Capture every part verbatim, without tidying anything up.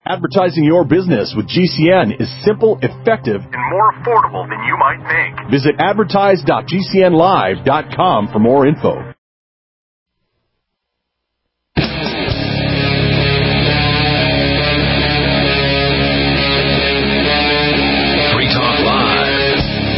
Advertising your business with G C N is simple, effective, and more affordable than you might think. Visit advertise dot g c n live dot com for more info. Free Talk Live.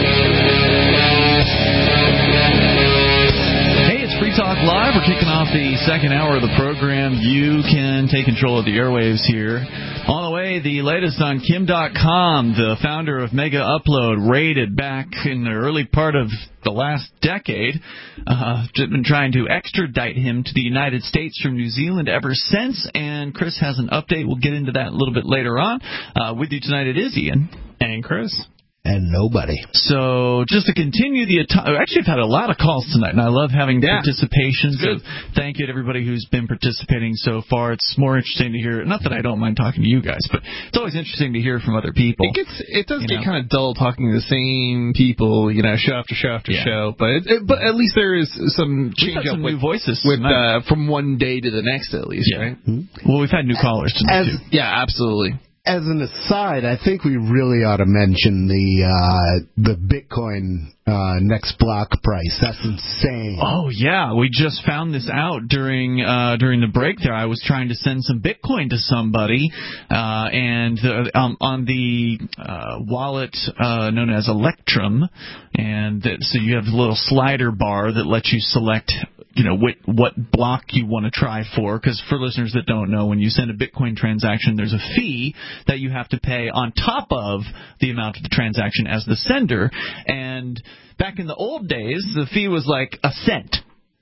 Hey, it's Free Talk Live. We're kicking off the second hour of the program. You can take control of the airwaves here. On the way, the latest on Kim dot com, the founder of Mega Upload, raided back in the early part of the last decade. Uh, been trying to extradite him to the United States from New Zealand ever since, and Chris has an update. We'll get into that a little bit later on. Uh, with you tonight, it is Ian. And Chris. And nobody. So just to continue the actually, I've had a lot of calls tonight, and I love having yeah. participation. So thank you to everybody who's been participating so far. It's more interesting to hear. Not that I don't mind talking to you guys, but it's always interesting to hear from other people. It gets it does get know? kind of dull talking to the same people, you know, show after show after yeah. show. But it, it, but at least there is some change we've had up some with new voices with uh, from one day to the next, at least, yeah. right? Mm-hmm. Well, we've had new callers tonight. As, too. Yeah, absolutely. As an aside, I think we really ought to mention the uh, the Bitcoin uh, next block price. That's insane. Oh yeah, we just found this out during uh, during the break. There, I was trying to send some Bitcoin to somebody, uh, and uh, um, on the uh, wallet uh, known as Electrum, and that, so you have a little slider bar that lets you select, you know, what, what block you want to try for, because for listeners that don't know, when you send a Bitcoin transaction, there's a fee that you have to pay on top of the amount of the transaction as the sender. And back in the old days, the fee was like a cent.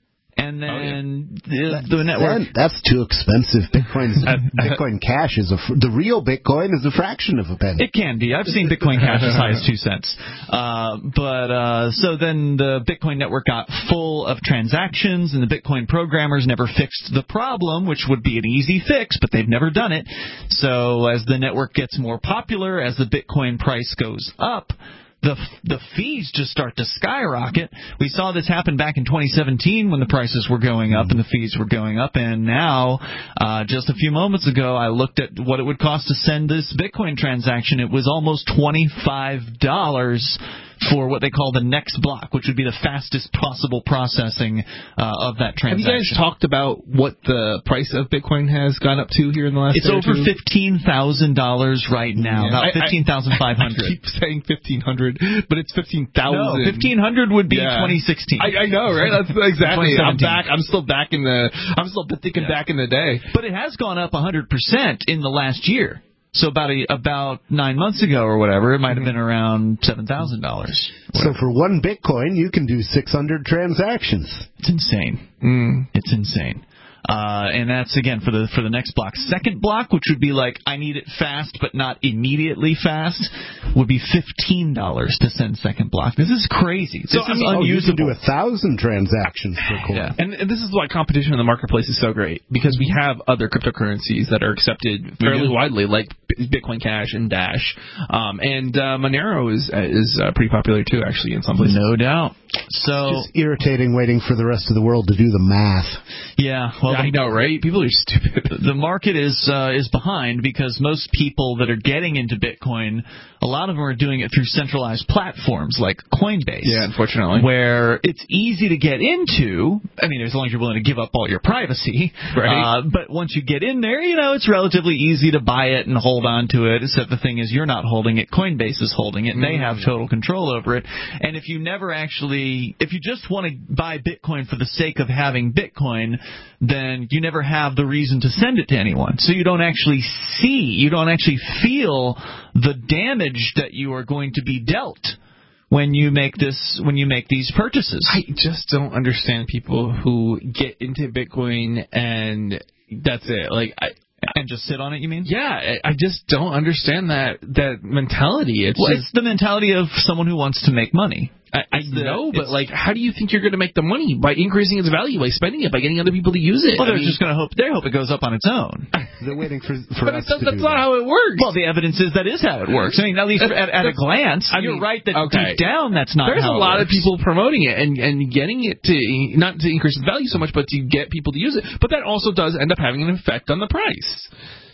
And then oh, yeah. the, the network... Cent? That's too expensive. Bitcoin's, Bitcoin Cash is a... The real Bitcoin is a fraction of a penny. It can be. I've seen Bitcoin Cash as high as two cents. Uh, but uh, so then the Bitcoin network got full of transactions, and the Bitcoin programmers never fixed the problem, which would be an easy fix, but they've never done it. So as the network gets more popular, as the Bitcoin price goes up, the the fees just start to skyrocket. We saw this happen back in twenty seventeen when the prices were going up and the fees were going up, and now, uh, just a few moments ago, I looked at what it would cost to send this Bitcoin transaction. It was almost twenty-five dollars for what they call the next block, which would be the fastest possible processing uh, of that transaction. Have you guys talked about what the price of Bitcoin has gone up to here in the last It's day over or two? fifteen thousand dollars right now, yeah. about fifteen thousand five hundred dollars. I, I keep saying fifteen hundred dollars, but it's fifteen thousand dollars. No, fifteen hundred dollars would be yeah. twenty sixteen. I, I know, right? That's exactly. I'm back. I'm still back in the. I'm still thinking yeah. back in the day. But it has gone up one hundred percent in the last year. So about a, about nine months ago or whatever, it might have been around seven thousand dollars. So for one Bitcoin, you can do six hundred transactions. It's insane. Mm. It's insane. Uh, and that's, again, for the for the next block. Second block, which would be like, I need it fast but not immediately fast, would be fifteen dollars to send second block. This is crazy. This so, is I mean, unusable. Oh, you can do a thousand transactions per coin. Yeah. And, and this is why competition in the marketplace is so great, because we have other cryptocurrencies that are accepted fairly mm-hmm. widely, like Bitcoin Cash and Dash. Um, and uh, Monero is is uh, pretty popular, too, actually, in some places. No doubt. So it's just irritating waiting for the rest of the world to do the math. Yeah, well, I know, right? People are stupid. The market is uh, is behind because most people that are getting into Bitcoin, a lot of them are doing it through centralized platforms like Coinbase. Yeah, unfortunately. Where it's easy to get into. I mean, as long as you're willing to give up all your privacy. Right. Uh, but once you get in there, you know, it's relatively easy to buy it and hold on to it. Except the thing is, you're not holding it. Coinbase is holding it. And they have total control over it. And if you never actually, if you just want to buy Bitcoin for the sake of having Bitcoin, then you never have the reason to send it to anyone. So you don't actually see, you don't actually feel the damage that you are going to be dealt when you make this, when you make these purchases. I just don't understand people who get into Bitcoin and that's it. Like, I, And just sit on it, you mean? Yeah, I just don't understand that that mentality. It's well, just, it's the mentality of someone who wants to make money. I, I the, know, but like, how do you think you're going to make the money? By increasing its value, by spending it, by getting other people to use it. Well, they're I mean, just going to hope they hope it goes up on its own. They're waiting for, for but us that's, to that's do not that. how it works. Well, the evidence is that is how it works. I mean, at least at, at a glance, I you're mean, right that okay. deep down that's not There's how a lot it of people promoting it and, and getting it to, not to increase its value so much, but to get people to use it. But that also does end up having an effect on the price.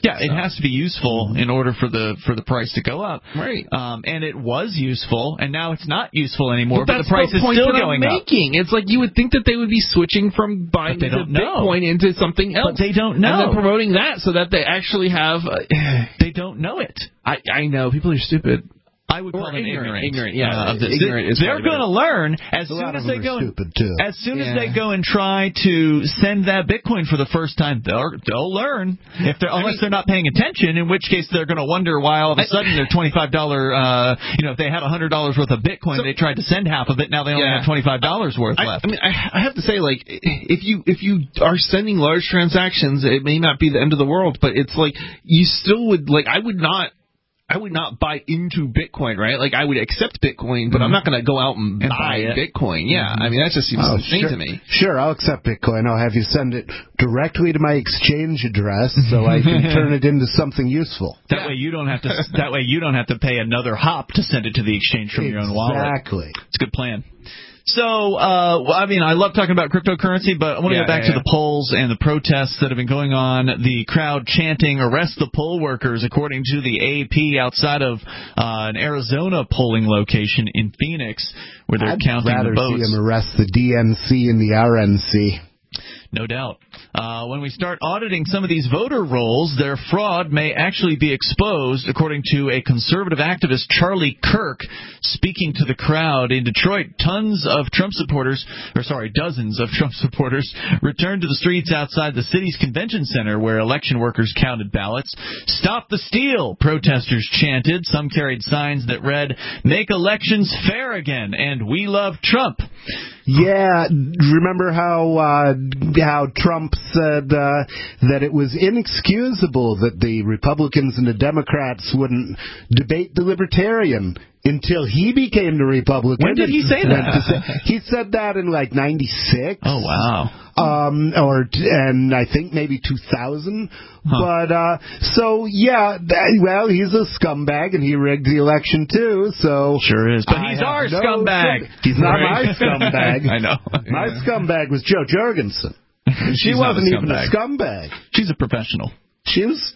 Yeah, it has to be useful in order for the for the price to go up. Right. Um, and it was useful, and now it's not useful anymore. But, But, that's the price the is point still that going I'm up. making. It's like you would think that they would be switching from buying But they into don't know. Bitcoin into something else. But they don't know. And then promoting that so that they actually have. Uh, They don't know it. I I know people are stupid. I would Or call them ignorant. ignorant. Ignorant, yeah. Uh, of this. Ignorant is They're probably going to learn as A soon lot as of they them go. are stupid too. As soon as Yeah. they go and try to send that Bitcoin for the first time, they'll they'll learn. If they're unless mean- they're not paying attention, in which case they're going to wonder why all of a sudden their twenty-five dollars. Uh, you know, if they had a hundred dollars worth of Bitcoin, So- they tried to send half of it. Now they only Yeah. have twenty-five dollars worth I, left. I mean, I, I have to say, like, if you if you are sending large transactions, it may not be the end of the world, but it's like you still would like. I would not. I would not buy into Bitcoin, right? Like, I would accept Bitcoin, but I'm not going to go out and, And buy buy it. Bitcoin. Yeah, I mean, that just seems Oh, insane sure. to me. Sure, I'll accept Bitcoin. I'll have you send it directly to my exchange address so I can turn it into something useful. That Yeah. way you don't have to. That way you don't have to pay another hop to send it to the exchange from your own wallet. Exactly. It's a good plan. So, uh, well, I mean, I love talking about cryptocurrency, but I want to Yeah, go back yeah, to yeah. the polls and the protests that have been going on. The crowd chanting, "Arrest the poll workers," according to the A P, outside of uh, an Arizona polling location in Phoenix, where they're I'd counting rather the votes. see him arrest the D N C and the R N C. No doubt. Uh, when we start auditing some of these voter rolls, their fraud may actually be exposed, according to a conservative activist, Charlie Kirk, speaking to the crowd in Detroit. Tons of Trump supporters, or sorry, dozens of Trump supporters, returned to the streets outside the city's convention center where election workers counted ballots. "Stop the steal," protesters chanted. Some carried signs that read, "Make elections fair again," and "We love Trump." Yeah, remember how uh, how Trump said uh, that it was inexcusable that the Republicans and the Democrats wouldn't debate the Libertarian until he became the Republican. When did he say And that? went to say- he said that in like ninety-six. Oh, wow. Um, or t- and I think maybe two thousand. Huh. But uh, so yeah, that, well, he's a scumbag and he rigged the election too. So Sure is. But I he's have our no scumbag. sympathy. He's not Right. my scumbag. I know. My scumbag was Jo Jorgensen. She She's not wasn't a even a scumbag. scumbag. She's a professional. She was.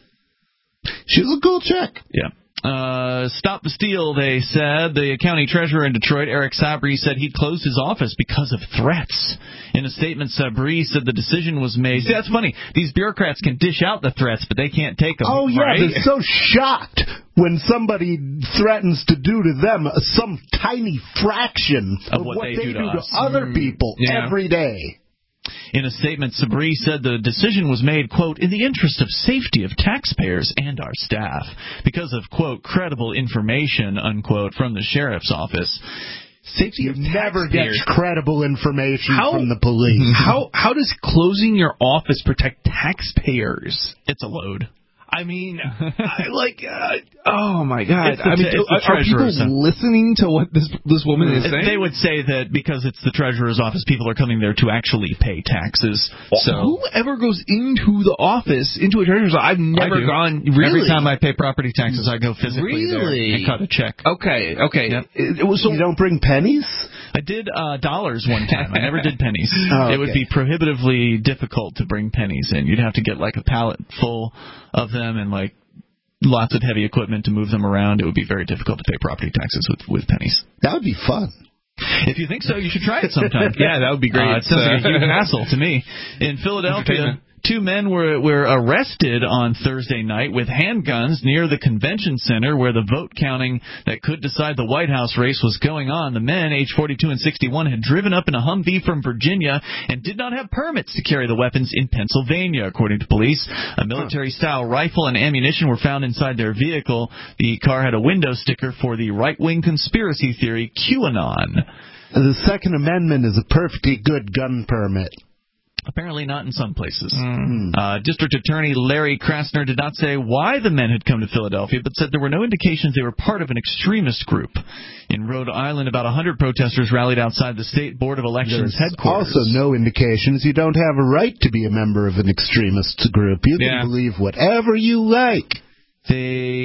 She was a cool chick. Yeah. Uh, stop the steal, they said. The county treasurer in Detroit, Eric Sabri, said he'd closed his office because of threats. In a statement, Sabri said the decision was made. See, that's funny. These bureaucrats can dish out the threats, but they can't take them. Oh, yeah, right? they're so shocked when somebody threatens to do to them some tiny fraction Of of, what what they they, do do, to to, us. other people Yeah. every day. In a statement, Sabri said the decision was made, quote, in the interest of safety of taxpayers and our staff, because of, quote, credible information, unquote, from the sheriff's office. Safety You of never get taxpayers. credible information How- from the police. How how does closing your office protect taxpayers? It's a load. I mean, I, like, uh, oh my God! It's the- I mean, it's the are, are people treasurer's, uh, listening to what this this woman is saying? They would say that because it's the treasurer's office, people are coming there to actually pay taxes. So whoever goes into the office, into a treasurer's office, I've never I do. gone. Really? Every time I pay property taxes, I go physically Really? there and cut a check. Okay, okay. Yep. It, it was so. You don't bring pennies? I did uh, dollars one time. I never did pennies. Oh, It would okay. be prohibitively difficult to bring pennies in. You'd have to get like a pallet full of them and like lots of heavy equipment to move them around. It would be very difficult to pay property taxes with, with pennies. That would be fun. If you think so, you should try it sometime. Yeah, that would be great. Uh, it sounds like a Uh, huge hassle to me. In Philadelphia, Entertainment. two men were were arrested on Thursday night with handguns near the convention center where the vote counting that could decide the White House race was going on. The men, aged forty-two and sixty-one, had driven up in a Humvee from Virginia and did not have permits to carry the weapons in Pennsylvania, according to police. A military-style rifle and ammunition were found inside their vehicle. The car had a window sticker for the right-wing conspiracy theory QAnon. The Second Amendment is a perfectly good gun permit. Apparently not in some places. Mm. Uh, District Attorney Larry Krasner did not say why the men had come to Philadelphia, but said there were no indications they were part of an extremist group. In Rhode Island, about one hundred protesters rallied outside the State Board of Elections There's headquarters. also no indications you don't have a right to be a member of an extremist group. You can Yeah. believe whatever you like. They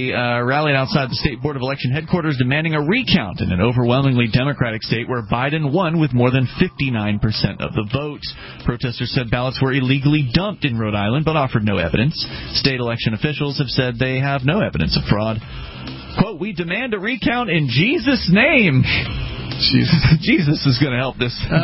They uh, rallied outside the state board of election headquarters demanding a recount in an overwhelmingly Democratic state where Biden won with more than fifty-nine percent of the vote. Protesters said ballots were illegally dumped in Rhode Island but offered no evidence. State election officials have said they have no evidence of fraud. Quote, "We demand a recount in Jesus' name." Jesus, Jesus is going to help this situation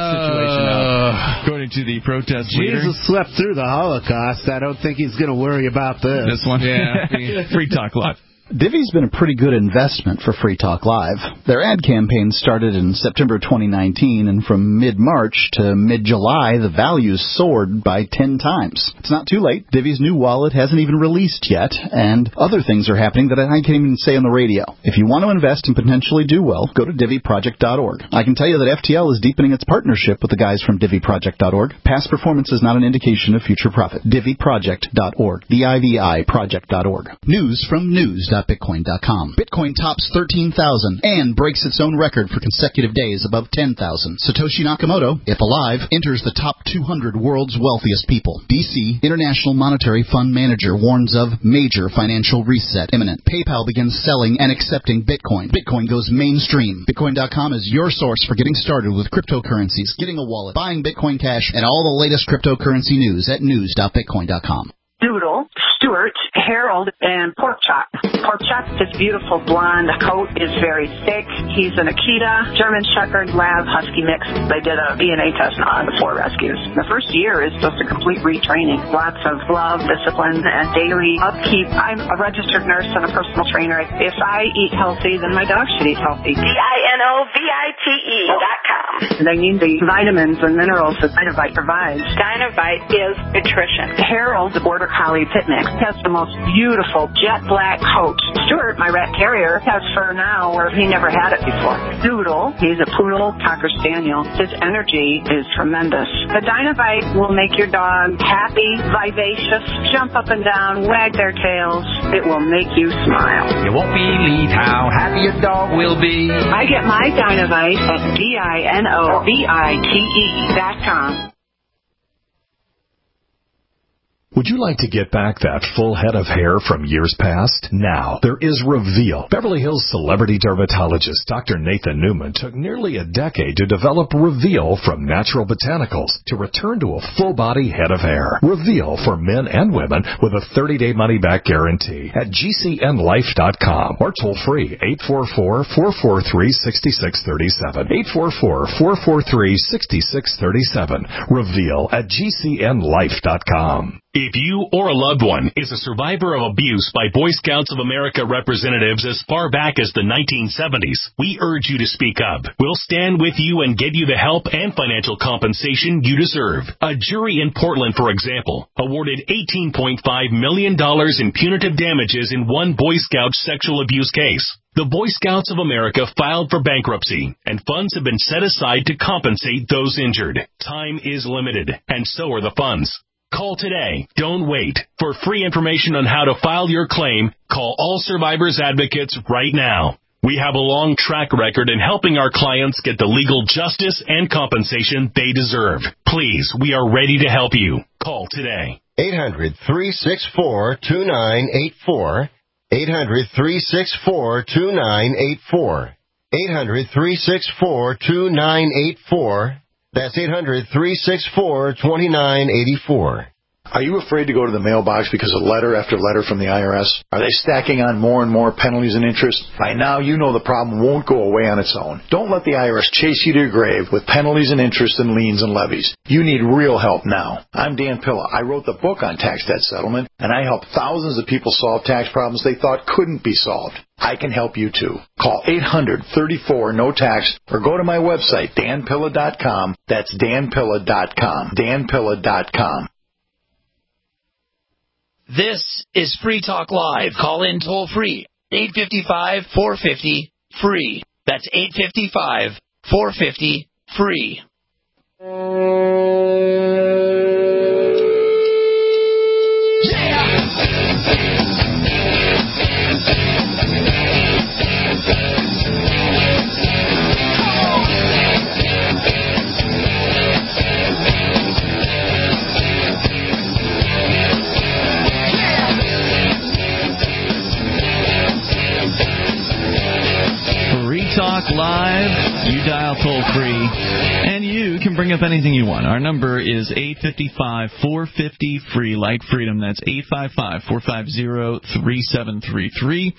uh, out, according to the protest leader. Jesus slept through the Holocaust. I don't think he's going to worry about this. This one? Yeah. Free Talk Live. Divvy's been a pretty good investment for Free Talk Live. Their ad campaign started in September twenty nineteen, and from mid-March to mid-July, the values soared by ten times. It's not too late. Divvy's new wallet hasn't even released yet, and other things are happening that I can't even say on the radio. If you want to invest and potentially do well, go to Divvy Project dot org. I can tell you that F T L is deepening its partnership with the guys from Divvy Project dot org. Past performance is not an indication of future profit. Divvy Project dot org. D I V I Project dot org. News from news dot bitcoin dot com. Bitcoin tops thirteen thousand and breaks its own record for consecutive days above ten thousand. Satoshi Nakamoto, if alive, enters the top two hundred world's wealthiest people. D C International Monetary Fund Manager warns of major financial reset imminent. PayPal begins selling and accepting Bitcoin. Bitcoin goes mainstream. Bitcoin dot com is your source for getting started with cryptocurrencies, getting a wallet, buying Bitcoin Cash, and all the latest cryptocurrency news at news dot bitcoin dot com. Doodle, Stuart, Harold, and Pork Chop. Pork Chop, his beautiful blonde coat is very thick. He's an Akita, German Shepherd, Lab, Husky mix. They did a D N A test on the four rescues. The first year is just a complete retraining. Lots of love, discipline, and daily upkeep. I'm a registered nurse and a personal trainer. If I eat healthy, then my dog should eat healthy. D I N O V I T E dot com. They need the vitamins and minerals that Dynavite provides. Dynavite is nutrition. Harold, the Border Collie Pit Mix, has the most beautiful jet black coat. Stuart, my rat terrier, has fur now where he never had it before. Doodle, he's a poodle cocker spaniel. His energy is tremendous. The Dynavite will make your dog happy, vivacious, jump up and down, wag their tails. It will make you smile. You won't believe how happy your dog will be. I get my Dynavite at D I N O V I T E dot com. Would you like to get back that full head of hair from years past? Now, there is Reveal. Beverly Hills celebrity dermatologist Doctor Nathan Newman took nearly a decade to develop Reveal from natural botanicals to return to a full-body head of hair. Reveal for men and women with a thirty-day money-back guarantee at G C N life dot com or toll-free eight four four, four four three, six six three seven. eight four four, four four three, six six three seven. Reveal at G C N life dot com. If you or a loved one is a survivor of abuse by Boy Scouts of America representatives as far back as the nineteen seventies, we urge you to speak up. We'll stand with you and get you the help and financial compensation you deserve. A jury in Portland, for example, awarded eighteen point five million dollars in punitive damages in one Boy Scout sexual abuse case. The Boy Scouts of America filed for bankruptcy, and funds have been set aside to compensate those injured. Time is limited, and so are the funds. Call today. Don't wait. For free information on how to file your claim, call All Survivors Advocates right now. We have a long track record in helping our clients get the legal justice and compensation they deserve. Please, we are ready to help you. Call today. eight hundred, three six four, two nine eight four. eight hundred, three six four, two nine eight four. eight hundred, three six four, two nine eight four. That's eight hundred, three six four, two nine eight four. Are you afraid to go to the mailbox because of letter after letter from the I R S? Are they stacking on more and more penalties and interest? By now, you know the problem won't go away on its own. Don't let the I R S chase you to your grave with penalties and interest and liens and levies. You need real help now. I'm Dan Pilla. I wrote the book on tax debt settlement, and I helped thousands of people solve tax problems they thought couldn't be solved. I can help you too. Call eight hundred, thirty-four, no tax or go to my website, dan pilla dot com. That's dan pilla dot com. dan pilla dot com. This is Free Talk Live. Call in toll free. eight five five, four five zero, free. That's eight five five, four five zero, free. Talk Live. You dial toll free, and you can bring up anything you want. Our number is eight five five, four five zero, free, like freedom. That's eight five five, four five zero, three seven three three.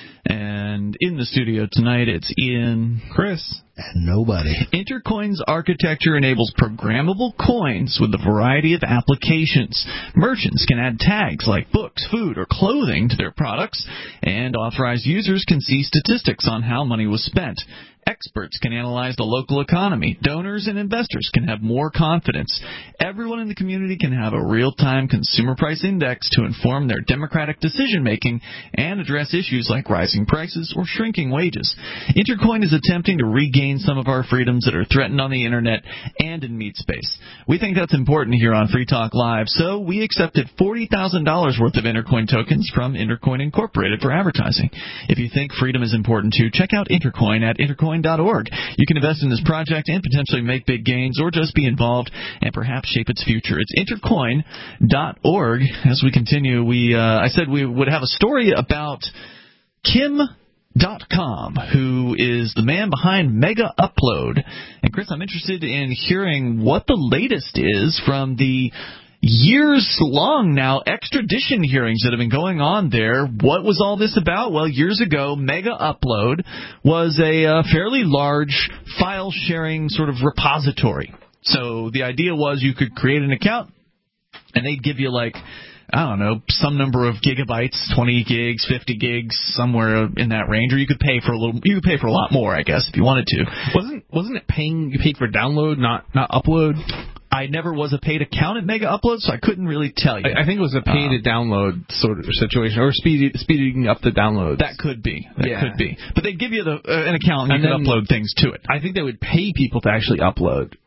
And in the studio tonight, it's Ian, Chris, and nobody. Intercoin's architecture enables programmable coins with a variety of applications. Merchants can add tags like books, food, or clothing to their products, and authorized users can see statistics on how money was spent. Experts can analyze the local economy. Donors and investors can have more confidence. Everyone in the community can have a real-time consumer price index to inform their democratic decision-making and address issues like rising prices or shrinking wages. Intercoin is attempting to regain some of our freedoms that are threatened on the Internet and in meat space. We think that's important here on Free Talk Live, so we accepted forty thousand dollars worth of Intercoin tokens from Intercoin Incorporated for advertising. If you think freedom is important too, check out Intercoin at intercoin dot org. You can invest in this project and potentially make big gains, or just be involved and perhaps shape its future. It's intercoin dot org. As we continue, we uh, I said we would have a story about Kim dot com, who is the man behind Mega Upload. And Chris, I'm interested in hearing what the latest is from the years-long now extradition hearings that have been going on there. What was all this about? Well, years ago, Mega Upload was a uh, fairly large file-sharing sort of repository. So the idea was you could create an account, and they'd give you, like, I don't know, some number of gigabytes, twenty gigs, fifty gigs, somewhere in that range, or you could pay for a little. You could pay for a lot more, I guess, if you wanted to. Wasn't wasn't it paying? You paid for download, not not upload. I never was a paid account at Mega Upload, so I couldn't really tell you. I, I think it was a pay to download sort of situation, or speed, speeding up the downloads. That could be. That yeah. could be. But they'd give you the, uh, an account and, and you could upload things to it. I think they would pay people to actually upload.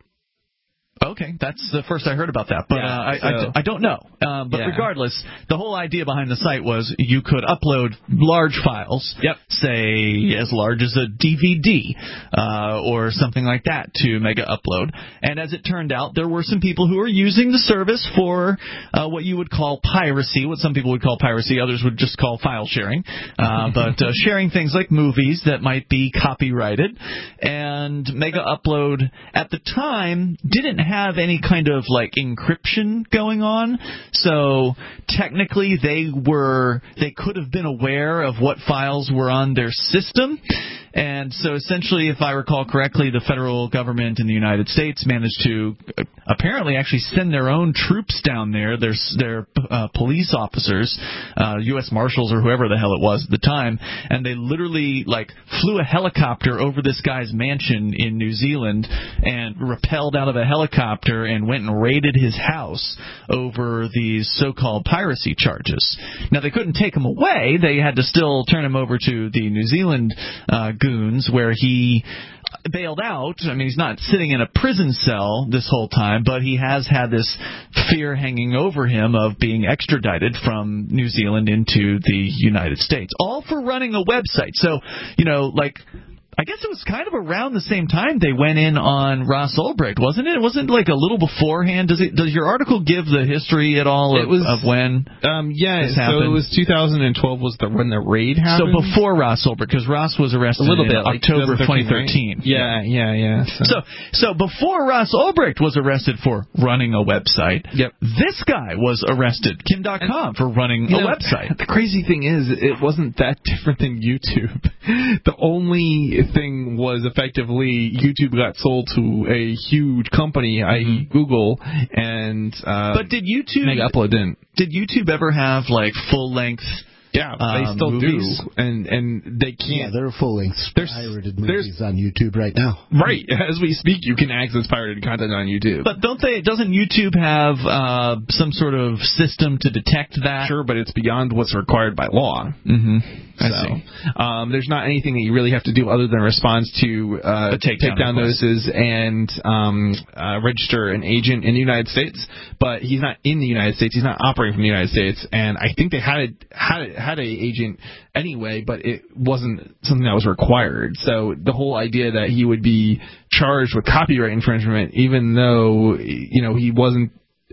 Okay, that's the first I heard about that, but yeah, uh, I, so. I, I don't know. Uh, but yeah. regardless, the whole idea behind the site was you could upload large files, yep. say as large as a D V D uh, or something like that, to Mega Upload. And as it turned out, there were some people who were using the service for uh, what you would call piracy, what some people would call piracy, others would just call file sharing, uh, but uh, sharing things like movies that might be copyrighted. And Mega Upload at the time didn't have any kind of like encryption going on, so technically they were they could have been aware of what files were on their system. And so essentially, if I recall correctly, the federal government in the United States managed to uh, apparently actually send their own troops down there, their, their uh, police officers, uh, U S Marshals or whoever the hell it was at the time, and they literally like flew a helicopter over this guy's mansion in New Zealand and rappelled out of a helicopter and went and raided his house over these so-called piracy charges. Now, they couldn't take him away. They had to still turn him over to the New Zealand uh, goons, where he bailed out. I mean, he's not sitting in a prison cell this whole time, but he has had this fear hanging over him of being extradited from New Zealand into the United States, all for running a website. So, you know, like, I guess it was kind of around the same time they went in on Ross Ulbricht, wasn't it? It wasn't like a little beforehand. Does it? Does your article give the history at all of, it was, of when um, yeah, this so happened? It was two thousand twelve was the when the raid happened. So before Ross Ulbricht, because Ross was arrested a little in bit, October like twenty thirteen. Right? Yeah, yeah, yeah. So. so so before Ross Ulbricht was arrested for running a website, yep. this guy was arrested, Kim dot com, for running a know, website. The crazy thing is, it wasn't that different than YouTube. The only thing was effectively YouTube got sold to a huge company, that is. Google, and uh, but did YouTube Mega Upload didn't? Did YouTube ever have like full length? Yeah, they um, still movies. do, and and they can't. Yeah, there are full length pirated movies on YouTube right now. Right, as we speak, you can access pirated content on YouTube. But don't they? Doesn't YouTube have uh, some sort of system to detect that? Sure, but it's beyond what's required by law. Mm-hmm. I so, see. Um, there's not anything that you really have to do other than respond to uh, take takedown down notices and um, uh, register an agent in the United States. But he's not in the United States. He's not operating from the United States. And I think they had a, had a, had a agent anyway, but it wasn't something that was required. So the whole idea that he would be charged with copyright infringement, even though you know he wasn't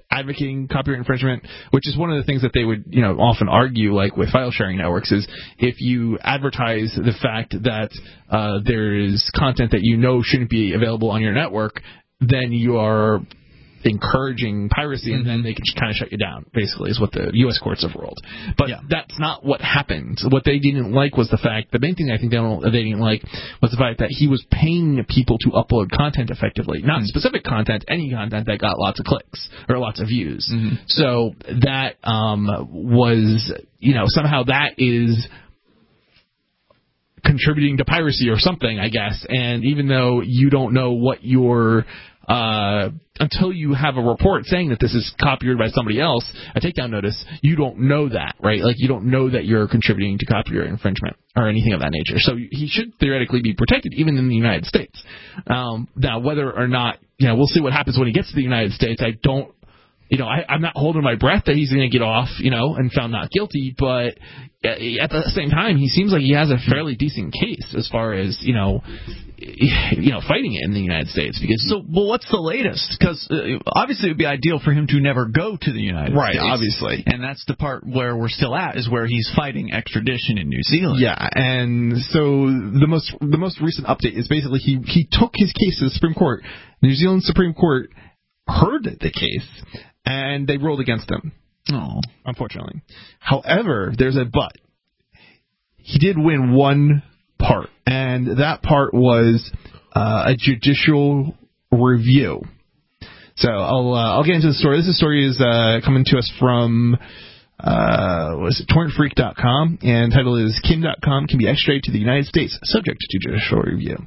advocating copyright infringement, which is one of the things that they would, you know, often argue, like with file sharing networks, is if you advertise the fact that uh, there is content that you know shouldn't be available on your network, then you are encouraging piracy, and then they can kind of shut you down, basically, is what the U S courts have ruled. But yeah. that's not what happened. What they didn't like was the fact, the main thing I think they, don't, they didn't like was the fact that he was paying people to upload content effectively. Not mm-hmm. specific content, any content that got lots of clicks or lots of views. Mm-hmm. So that um, was, you know, somehow that is contributing to piracy or something, I guess. And even though you don't know what your... Uh, until you have a report saying that this is copyrighted by somebody else, a takedown notice, you don't know that, right? Like, you don't know that you're contributing to copyright infringement or anything of that nature. So he should theoretically be protected, even in the United States. Um, now, whether or not, you know, we'll see what happens when he gets to the United States. I don't, you know, I, I'm not holding my breath that he's going to get off, you know, and found not guilty, but at the same time, he seems like he has a fairly decent case as far as, you know, you know, fighting it in the United States. Because so, well, what's the latest? Because uh, obviously it would be ideal for him to never go to the United right, States. Right, obviously. And that's the part where we're still at, is where he's fighting extradition in New Zealand. Yeah, and so the most the most recent update is basically he, he took his case to the Supreme Court. New Zealand Supreme Court heard the case, and they ruled against him. Oh, unfortunately. However, there's a but. He did win one part, and that part was uh, a judicial review. So I'll uh, I'll get into the story. This story is uh, coming to us from uh, what is it, torrent freak dot com, and the title is Kim dot com can be extradited to the United States subject to judicial review.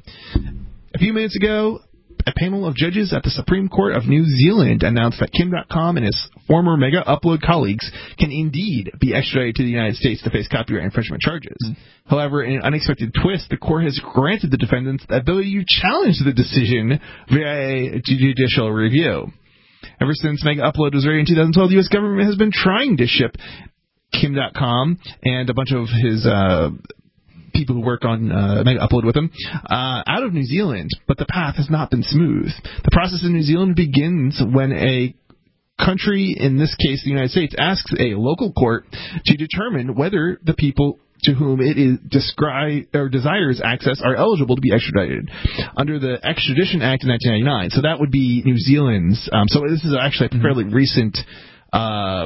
A few minutes ago, a panel of judges at the Supreme Court of New Zealand announced that Kim dot com and his former Mega Upload colleagues can indeed be extradited to the United States to face copyright infringement charges. Mm. However, in an unexpected twist, the court has granted the defendants the ability to challenge the decision via a judicial review. Ever since Mega Upload was ready in two thousand twelve, the U S government has been trying to ship Kim dot com and a bunch of his uh, people who work on uh, Mega Upload with him uh, out of New Zealand, but the path has not been smooth. The process in New Zealand begins when a country, in this case the United States, asks a local court to determine whether the people to whom it is descri- or desires access are eligible to be extradited under the Extradition Act of nineteen ninety-nine. So that would be New Zealand's. Um, so this is actually a fairly recent uh,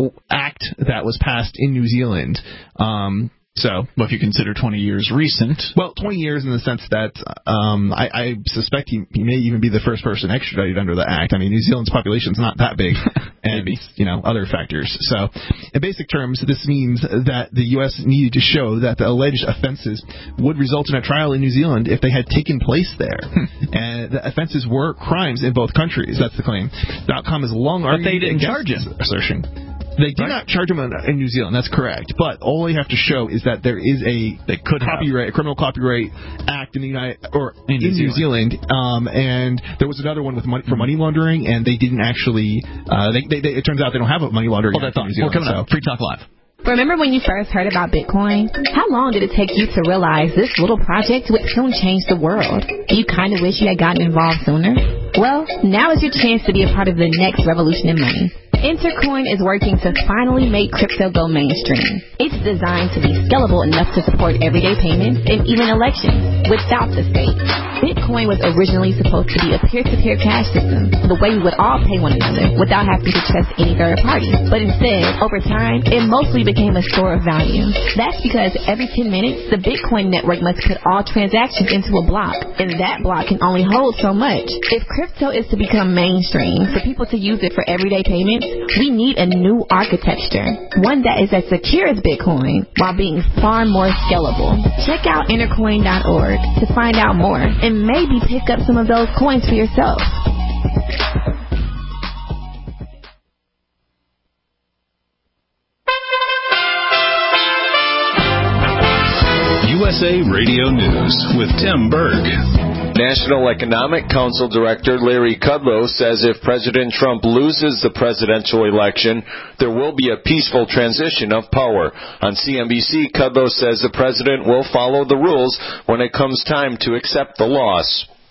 act that was passed in New Zealand. Um, So, well, if you consider twenty years recent. Well, twenty years in the sense that um, I, I suspect he, he may even be the first person extradited under the Act. I mean, New Zealand's population is not that big, and, you know, other factors. So, in basic terms, this means that the U S needed to show that the alleged offenses would result in a trial in New Zealand if they had taken place there. And the offenses were crimes in both countries. That's the claim. .com has long argued but they didn't charge him. Assertion. They did right. not charge him in New Zealand. That's correct. But all they have to show is that there is a they could copyright, a criminal copyright act in the United or in, in New Zealand, Zealand um, and there was another one with money, for money laundering, and they didn't actually. Uh, they, they, they, it turns out they don't have a money laundering well, act in New Zealand. We're coming so. up. Free Talk Live. Remember when you first heard about Bitcoin? How long did it take you to realize this little project would soon change the world? You kind of wish you had gotten involved sooner? Well, now is your chance to be a part of the next revolution in money. Intercoin is working to finally make crypto go mainstream. It's designed to be scalable enough to support everyday payments and even elections without the state. Bitcoin was originally supposed to be a peer-to-peer cash system, the way we would all pay one another without having to trust any third party. But instead, over time, it mostly became a store of value. That's because every ten minutes, the Bitcoin network must put all transactions into a block, and that block can only hold so much. If crypto is to become mainstream, for people to use it for everyday payments, we need a new architecture, one that is as secure as Bitcoin while being far more scalable. Check out intercoin dot org to find out more and maybe pick up some of those coins for yourself. U S A Radio News with Tim Berg. National Economic Council Director Larry Kudlow says if President Trump loses the presidential election, there will be a peaceful transition of power. On C N B C, Kudlow says the president will follow the rules when it comes time to accept the loss.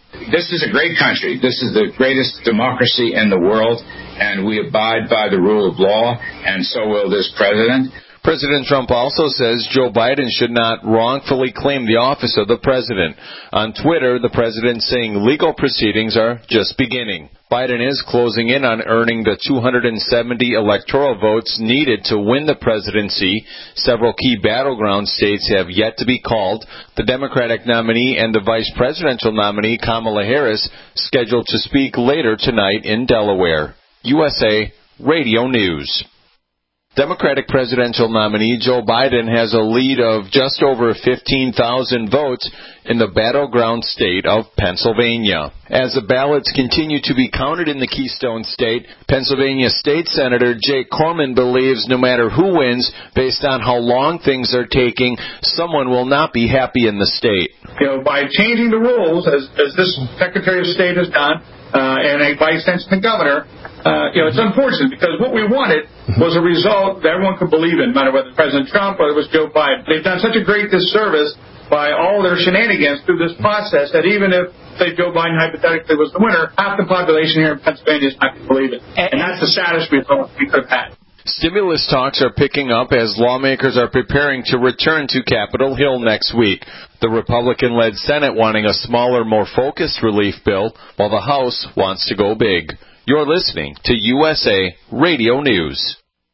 This is a great country. This is the greatest democracy in the world, and we abide by the rule of law, and so will this president. President Trump also says Joe Biden should not wrongfully claim the office of the president. On Twitter, the president saying legal proceedings are just beginning. Biden is closing in on earning the two hundred seventy electoral votes needed to win the presidency. Several key battleground states have yet to be called. The Democratic nominee and the vice presidential nominee, Kamala Harris, scheduled to speak later tonight in Delaware. U S A Radio News. Democratic presidential nominee Joe Biden has a lead of just over fifteen thousand votes in the battleground state of Pennsylvania. As the ballots continue to be counted in the Keystone State, Pennsylvania State Senator Jake Corman believes no matter who wins, based on how long things are taking, someone will not be happy in the state. You know, by changing the rules, as, as this Secretary of State has done, uh, and by extension the governor, Uh, you know, it's unfortunate because what we wanted was a result that everyone could believe in, no matter whether it was President Trump or it was Joe Biden. They've done such a great disservice by all their shenanigans through this process that even if, say, Joe Biden hypothetically was the winner, half the population here in Pennsylvania is not going to believe it. And that's the saddest result we could have had. Stimulus talks are picking up as lawmakers are preparing to return to Capitol Hill next week. The Republican-led Senate wanting a smaller, more focused relief bill, while the House wants to go big. You're listening to U S A Radio News.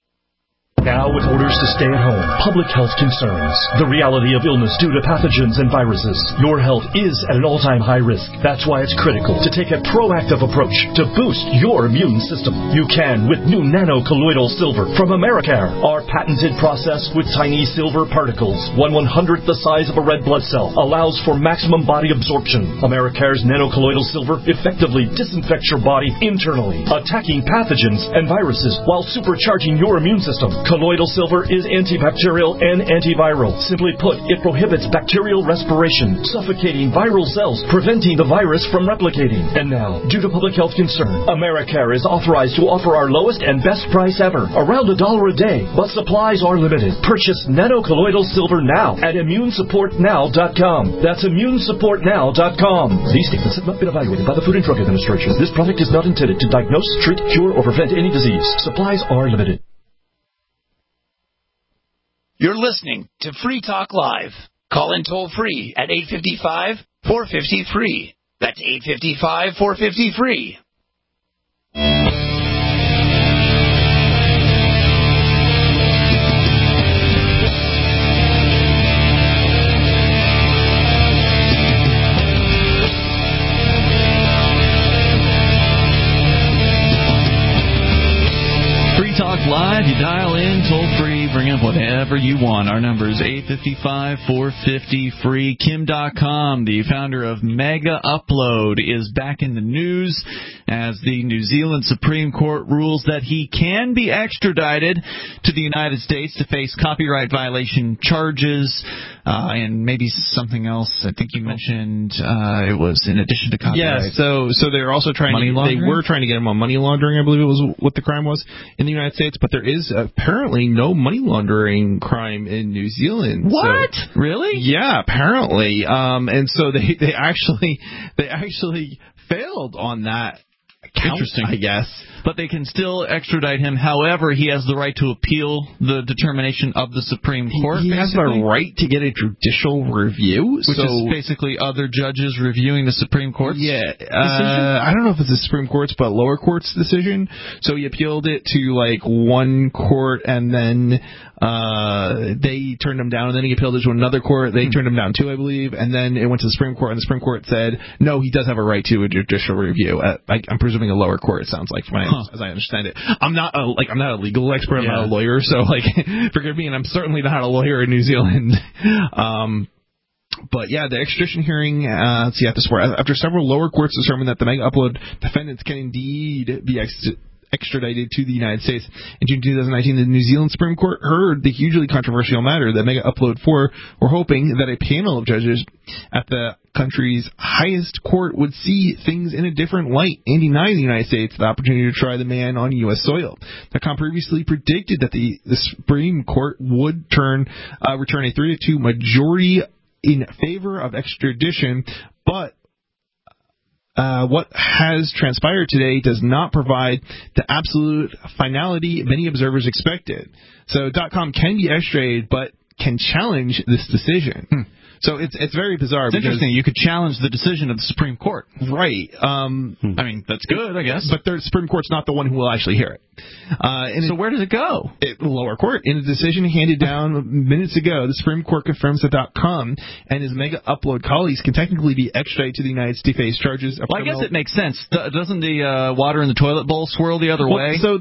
Now with orders to stay at home, public health concerns, the reality of illness due to pathogens and viruses, your health is at an all-time high risk. That's why it's critical to take a proactive approach to boost your immune system. You can with new nano-colloidal silver from Americare. Our patented process with tiny silver particles, one one-hundredth the size of a red blood cell, allows for maximum body absorption. Americare's nano-colloidal silver effectively disinfects your body internally, attacking pathogens and viruses while supercharging your immune system. Colloidal silver is antibacterial and antiviral. Simply put, it prohibits bacterial respiration, suffocating viral cells, preventing the virus from replicating. And now, due to public health concern, Americare is authorized to offer our lowest and best price ever, around a dollar a day, but supplies are limited. Purchase nano-colloidal silver now at immune support now dot com. That's immune support now dot com. These statements have not been evaluated by the Food and Drug Administration. This product is not intended to diagnose, treat, cure, or prevent any disease. Supplies are limited. You're listening to Free Talk Live. Call in toll free at eight five five, four five zero, free. That's eight five five, four five zero, free. Live, you dial in, toll free, bring up whatever you want. Our number is eight five five, four five zero, free. Kim dot com, the founder of Mega Upload, is back in the news as the New Zealand Supreme Court rules that he can be extradited to the United States to face copyright violation charges uh, and maybe something else. I think you mentioned uh, it was in addition to copyright. Yeah, so so they're also trying money to, laundering? they were trying to get him on money laundering, I believe it was what the crime was in the United States, but there is apparently no money laundering crime in New Zealand. What? So, really? Yeah, apparently. Um, and so they, they actually they actually failed on that count, Interesting. I guess. But they can still extradite him. However, he has the right to appeal the determination of the Supreme Court. He, he has the right to get a judicial review, which so, is basically other judges reviewing the Supreme Court's yeah, decision. Uh, I don't know if it's the Supreme Court's, but lower court's decision. So he appealed it to like one court, and then uh, they turned him down, and then he appealed it to another court. They hmm. turned him down too, I believe, and then it went to the Supreme Court, and the Supreme Court said no, he does have a right to a judicial review. Uh, I, I'm presuming a lower court. It sounds like, from huh. as I understand it. I'm not a, like I'm not a legal expert. I'm yeah. not a lawyer, so like forgive me, and I'm certainly not a lawyer in New Zealand. Um, but yeah, the extradition hearing. Uh, let's see, after after several lower courts determined that the Mega Upload defendants can indeed be ex- extradited to the United States. In June twenty nineteen, the New Zealand Supreme Court heard the hugely controversial matter that Mega Upload four were hoping that a panel of judges at the country's highest court would see things in a different light and deny the United States the opportunity to try the man on U S soil. The COM previously predicted that the, the Supreme Court would turn uh, return a three to two majority in favor of extradition, but Uh, what has transpired today does not provide the absolute finality many observers expected. So .com can be extradited, but can challenge this decision. Hmm. So it's it's very bizarre. It's interesting. You could challenge the decision of the Supreme Court. Right. Um, I mean, that's good, I guess. But the Supreme Court's not the one who will actually hear it. Uh, and so it, where does it go? It, lower court. In a decision handed down minutes ago, the Supreme Court confirms that .com and his Mega Upload colleagues can technically be extradited to the United States to face charges of Well, I guess it makes sense. Doesn't the uh, water in the toilet bowl swirl the other well, way? So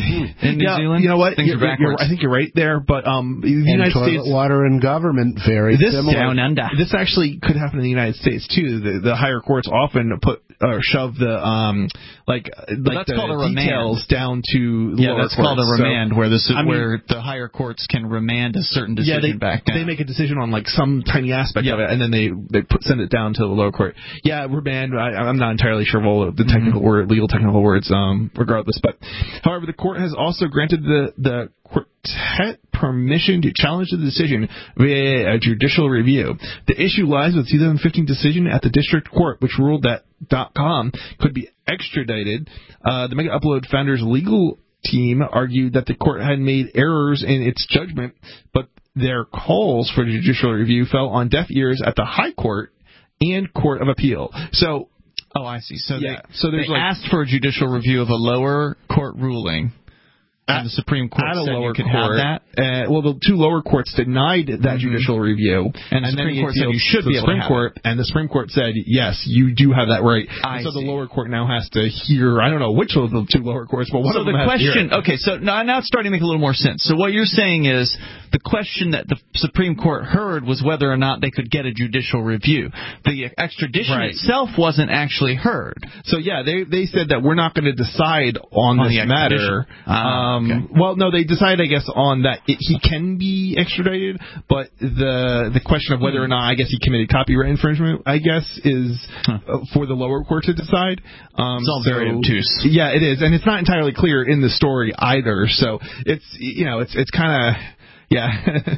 in New yeah, Zealand, you know what? Things You're, are backwards. you're, I think you're right there, but um, the and United toilet States water and government very this, similar. Down under. This actually could happen in the United States too. The, the higher courts often put or shove the um like like that's the called a details down to yeah, lower that's courts. called a remand, so, where the I mean, where the higher courts can remand a certain decision yeah, they, back down. They make a decision on like some tiny aspect yeah. of it, and then they they put, send it down to the lower court. Yeah, remand. I, I'm not entirely sure of all the technical mm-hmm. word, legal technical words, um, regardless. But however, the court has also granted the the quartet permission to challenge the decision via a judicial review. The issue lies with the two thousand fifteen decision at the district court, which ruled that .com could be extradited. Uh, the Mega Upload founders' legal team argued that the court had made errors in its judgment, but their calls for judicial review fell on deaf ears at the High Court and Court of Appeal. So, oh, I see. So yeah, they, so there's they like, asked for a judicial review of a lower court ruling. At, and the Supreme Court at a said lower you could court, have that? Uh, well, the two lower courts denied that mm-hmm. judicial review. And the and Supreme then Court said you should the be able Supreme to have Court, it. And the Supreme Court said, yes, you do have that right. I so see. the lower court now has to hear, I don't know which of the two lower courts, but one so of them the has question, to hear it. okay, so now, now it's starting to make a little more sense. So what you're saying is the question that the Supreme Court heard was whether or not they could get a judicial review. The extradition right. itself wasn't actually heard. So yeah, they they said that we're not going to decide on, on this the matter. Ah, um, okay. Well, no, they decided, I guess, on that it, he can be extradited, but the the question of whether or not, I guess, he committed copyright infringement, I guess, is huh. uh, for the lower court to decide. Um, it's all so, very obtuse. Yeah, it is, and it's not entirely clear in the story either. So it's you know it's it's kind of. Yeah.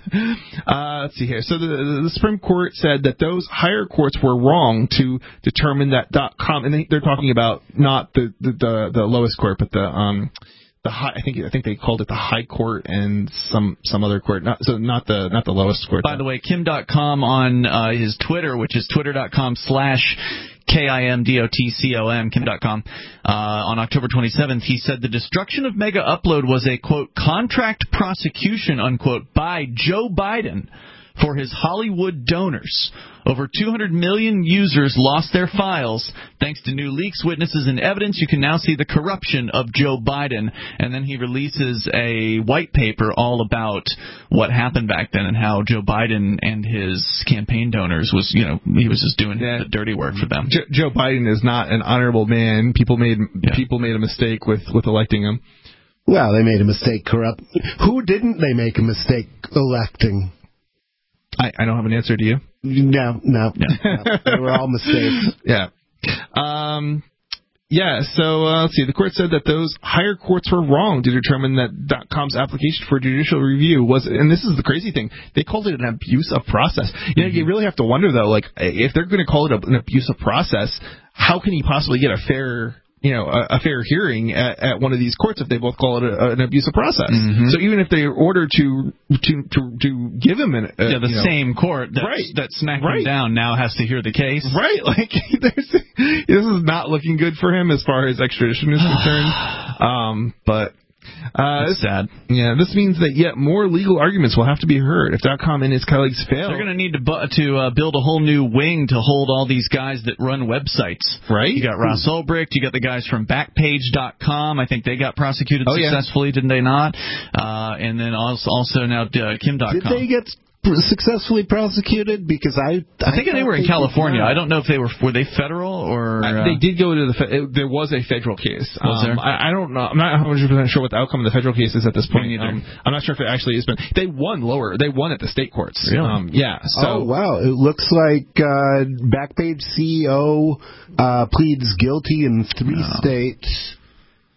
uh, let's see here. So the, the Supreme Court said that those higher courts were wrong to determine that .com, and they, they're talking about not the, the, the, the lowest court, but the um the high. I think I think they called it the High Court and some some other court. Not so not the not the lowest court. By the way, Kim dot com on uh, his Twitter, which is twitter dot com slash K I M D O T C O M, Kim dot com, uh, on October twenty-seventh, he said the destruction of Mega Upload was a, quote, contract prosecution, unquote, by Joe Biden for his Hollywood donors. Over two hundred million users lost their files. Thanks to new leaks, witnesses, and evidence, you can now see the corruption of Joe Biden. And then he releases a white paper all about what happened back then and how Joe Biden and his campaign donors was, you know, he was just doing yeah. the dirty work for them. Joe, Joe Biden is not an honorable man. People made yeah. people made a mistake with, with electing him. Well, they made a mistake corrupt. Who didn't they make a mistake electing? I, I don't have an answer to you. No, no, no. no. They were all mistakes. Yeah. Um, yeah, so uh, let's see. The court said that those higher courts were wrong to determine that .com's application for judicial review was, and this is the crazy thing, they called it an abuse of process. You know, mm-hmm. you really have to wonder, though, like, if they're going to call it a, an abuse of process, how can he possibly get a fair... you know, a, a fair hearing at, at one of these courts if they both call it a, an abusive process. Mm-hmm. So even if they order to to to, to give him an... Uh, yeah, the you know, same court that, right, that smacked right. him down now has to hear the case. Right, like, there's, this is not looking good for him as far as extradition is concerned. um, but... Uh, That's sad. Yeah, this means that yet more legal arguments will have to be heard if .com and his colleagues fail. They're going to need to bu- to uh, build a whole new wing to hold all these guys that run websites. Right. You got Ross Ulbricht. You got the guys from Backpage dot com. I think they got prosecuted oh, successfully, yeah. didn't they not? Uh, and then also, also now uh, Kim dot com. Did they get successfully prosecuted? Because I, I, I think they were in California. I don't know if they were were they federal or uh, uh, they did go to the. Fe- it, there was a federal case. Was um, there? I, I don't know. I'm not one hundred percent sure what the outcome of the federal case is at this point. Um, I'm not sure if it actually has been. They won lower. They won at the state courts. Really? Um, yeah. So, oh wow! It looks like uh, Backpage C E O uh, pleads guilty in three no. states.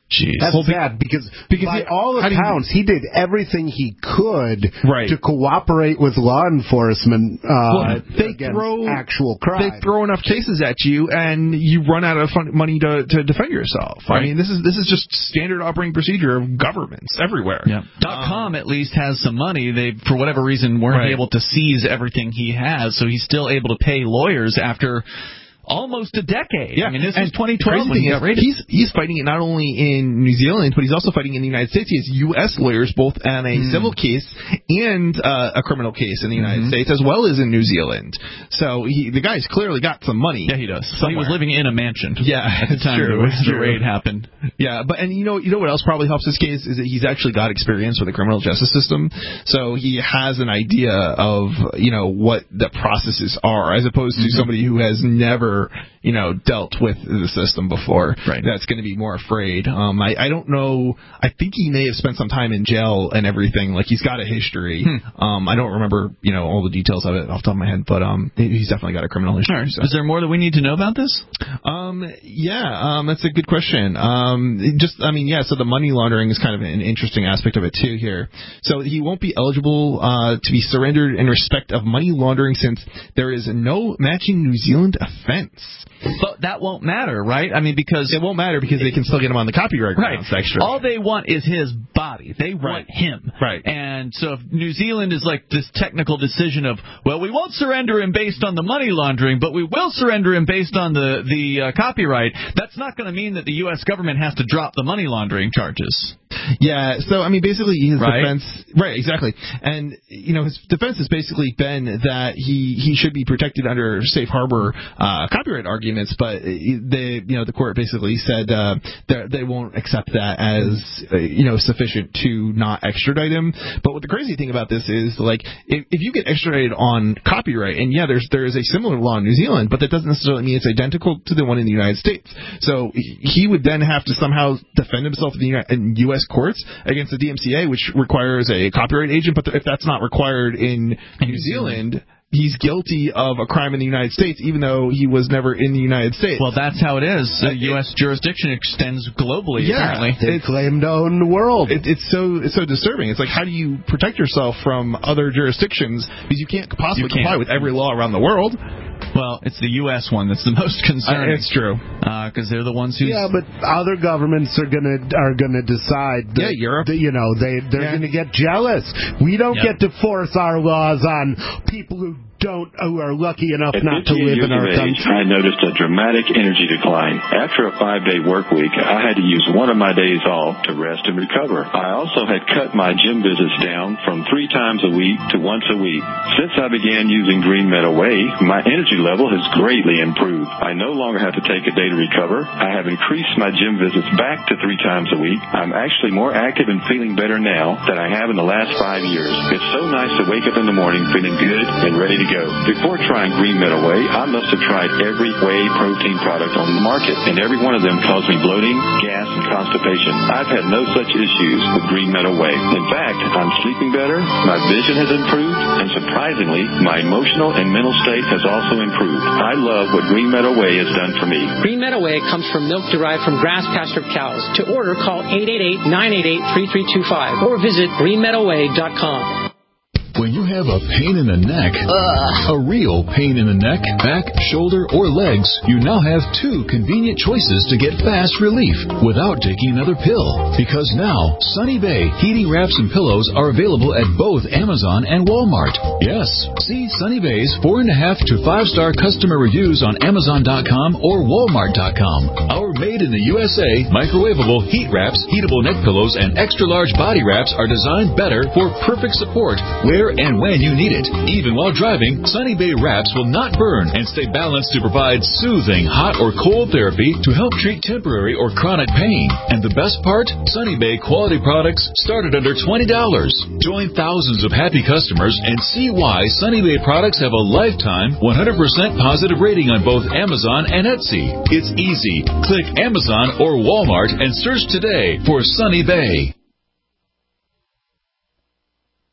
Jeez. That's well, sad because, because by he, all accounts, he did everything he could right. to cooperate with law enforcement uh, well, they against throw, actual crime. They throw enough cases at you, and you run out of fun, money to, to defend yourself. Right. I mean, this is this is just standard operating procedure of governments everywhere. Yeah. Dot com at least has some money. They, for whatever reason, weren't right. able to seize everything he has, so he's still able to pay lawyers after almost a decade. Yeah. I mean, this and is twenty twelve when he got raided. He's, he's fighting it not only in New Zealand, but he's also fighting in the United States. He has U S lawyers both on a mm. civil case and uh, a criminal case in the United mm-hmm. States, as well as in New Zealand. So he, the guy's clearly got some money. Yeah, he does. So he was living in a mansion. Yeah, at the time true, the, the raid happened. Yeah, but and you know you know what else probably helps this case is that he's actually got experience with the criminal justice system, so he has an idea of you know what the processes are, as opposed to mm-hmm. somebody who has never you know dealt with the system before. Right. That's going to be more afraid. Um, I I don't know. I think he may have spent some time in jail and everything. Like he's got a history. Hmm. Um, I don't remember you know all the details of it off the top of my head, but um, he's definitely got a criminal history. Right. So. Is there more that we need to know about this? Um, yeah, um, that's a good question. Um, just, I mean, yeah, so the money laundering is kind of an interesting aspect of it, too, here. So he won't be eligible uh, to be surrendered in respect of money laundering since there is no matching New Zealand offense. But that won't matter, right? I mean, because... It won't matter because they can still get him on the copyright grounds, right. extra. All they want is his body. They want right. him. Right. And so if New Zealand is like this technical decision of, well, we won't surrender him based on the money laundering, but we will surrender him based on the, the uh, copyright, that's not going to mean that the U S government has to drop the money laundering charges. Yeah, so, I mean, basically his right? defense... Right, exactly. And, you know, his defense has basically been that he, he should be protected under safe harbor uh, copyright arguments, but they, you know, the court basically said uh, they won't accept that as, uh, you know, sufficient to not extradite him. But what the crazy thing about this is, like, if, if you get extradited on copyright, and yeah, there's there is a similar law in New Zealand, but that doesn't necessarily mean it's identical to the one in the United States. So he would then have to somehow defend himself in the in U S courts against the D M C A, which requires a copyright agent. But if that's not required in New Zealand, he's guilty of a crime in the United States, even though he was never in the United States. Well, that's how it is. The U S jurisdiction extends globally, yeah, apparently. They claim to own the world. It, it's so it's so disturbing. It's like, how do you protect yourself from other jurisdictions? Because you can't possibly you comply can't. with every law around the world. Well, it's the U S one that's the most concerning. Uh, it's true, because uh, they're the ones who. Yeah, but other governments are gonna are gonna decide. That, yeah, Europe. That, you know, they they're yeah. gonna get jealous. We don't yeah. get to force our laws on people who don't who are lucky enough At not to live in our age, country. I noticed a dramatic energy decline. After a five-day work week, I had to use one of my days off to rest and recover. I also had cut my gym visits down from three times a week to once a week. Since I began using Green Meadow Whey, my energy level has greatly improved. I no longer have to take a day to recover. I have increased my gym visits back to three times a week. I'm actually more active and feeling better now than I have in the last five years. It's so nice to wake up in the morning feeling good and ready to go. Before trying Green Meadow Whey, I must have tried every whey protein product on the market, and every one of them caused me bloating, gas, and constipation. I've had no such issues with Green Meadow Whey. In fact, I'm sleeping better, my vision has improved, and surprisingly, my emotional and mental state has also improved. I love what Green Meadow Whey has done for me. Green Meadow Whey comes from milk derived from grass-pastured cows. To order, call eight eight eight, nine eight eight, three three two five or visit green meadow whey dot com. When you have a pain in the neck, Ugh. a real pain in the neck, back, shoulder, or legs, you now have two convenient choices to get fast relief without taking another pill. Because now, Sunny Bay heating wraps and pillows are available at both Amazon and Walmart. Yes, see Sunny Bay's four and a half to five star customer reviews on Amazon dot com or Walmart dot com. Our made in the U S A microwavable heat wraps, heatable neck pillows, and extra large body wraps are designed better for perfect support where and when you need it. Even while driving, Sunny Bay wraps will not burn and stay balanced to provide soothing hot or cold therapy to help treat temporary or chronic pain. And the best part? Sunny Bay quality products start at under twenty dollars. Join thousands of happy customers and see why Sunny Bay products have a lifetime one hundred percent positive rating on both Amazon and Etsy. It's easy. Click Amazon or Walmart and search today for Sunny Bay.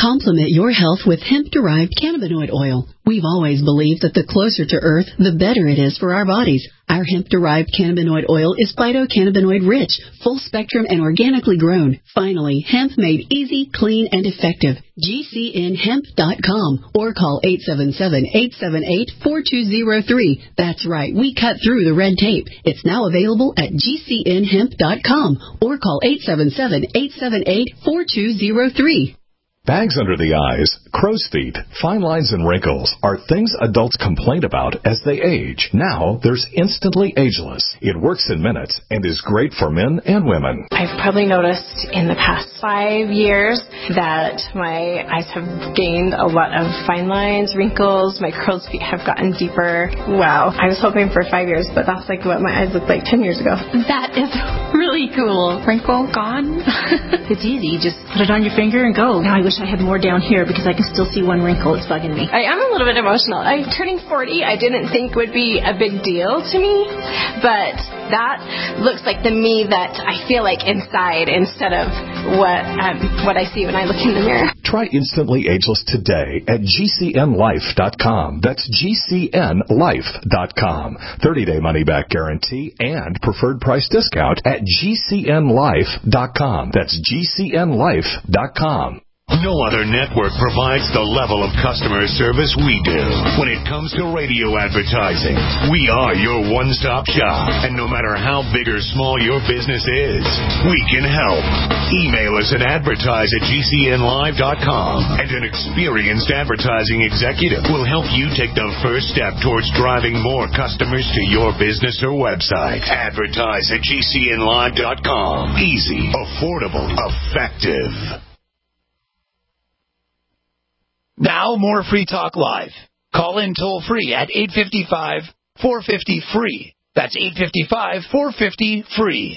Complement your health with hemp-derived cannabinoid oil. We've always believed that the closer to Earth, the better it is for our bodies. Our hemp-derived cannabinoid oil is phytocannabinoid-rich, full-spectrum, and organically grown. Finally, hemp made easy, clean, and effective. G C N hemp dot com or call eight seven seven, eight seven eight, four two zero three. That's right, we cut through the red tape. It's now available at G C N hemp dot com or call eight seven seven, eight seven eight, four two zero three. Bags under the eyes, crow's feet, fine lines, and wrinkles are things adults complain about as they age. Now, there's Instantly Ageless. It works in minutes and is great for men and women. I've probably noticed in the past five years that my eyes have gained a lot of fine lines, wrinkles, my crow's feet have gotten deeper. Wow. I was hoping for five years, but that's like what my eyes looked like ten years ago. That is really cool. Wrinkle gone? It's easy. You just put it on your finger and go. Now I wish I had more down here because I can still see one wrinkle. It's bugging me. I am a little bit emotional. I'm turning forty. I didn't think would be a big deal to me, but that looks like the me that I feel like inside instead of what um, what I see when I look in the mirror. Try Instantly Ageless today at G C N life dot com. That's G C N life dot com. thirty-day money-back guarantee and preferred price discount at G C N life dot com. That's G C N life dot com. No other network provides the level of customer service we do. When it comes to radio advertising, we are your one-stop shop. And no matter how big or small your business is, we can help. Email us at advertise at G C N live dot com, and an experienced advertising executive will help you take the first step towards driving more customers to your business or website. Advertise at G C N live dot com. Easy, affordable, effective. Now, more Free Talk Live. Call in toll-free at eight five five, four five zero, free. That's eight five five, four five zero, free.